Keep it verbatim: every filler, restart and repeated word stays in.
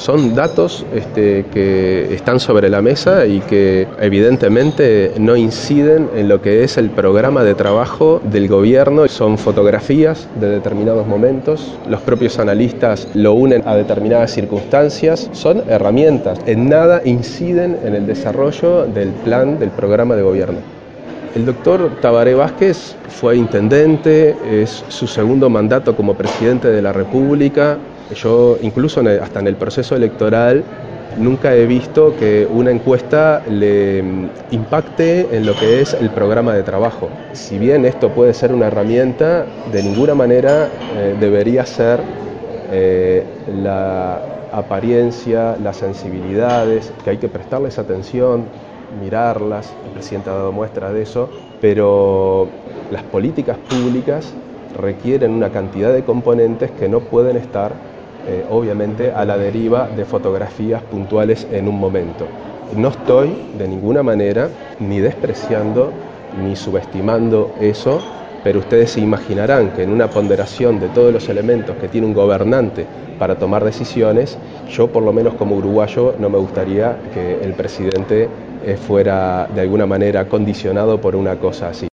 Son datos este, que están sobre la mesa y que evidentemente no inciden en lo que es el programa de trabajo del gobierno. Son fotografías de determinados momentos, los propios analistas lo unen a determinadas circunstancias, son herramientas, en nada inciden en el desarrollo del plan, del programa de gobierno. El doctor Tabaré Vázquez fue intendente, es su segundo mandato como presidente de la República. Yo, incluso en el, hasta en el proceso electoral, nunca he visto que una encuesta le impacte en lo que es el programa de trabajo. Si bien esto puede ser una herramienta, de ninguna manera eh, debería ser eh, la apariencia, las sensibilidades, que hay que prestarles atención, mirarlas, el presidente ha dado muestra de eso, pero las políticas públicas requieren una cantidad de componentes que no pueden estar, eh, obviamente, a la deriva de fotografías puntuales en un momento. No estoy de ninguna manera ni despreciando ni subestimando eso, pero ustedes se imaginarán que en una ponderación de todos los elementos que tiene un gobernante para tomar decisiones, yo por lo menos como uruguayo no me gustaría que el presidente fuera de alguna manera condicionado por una cosa así.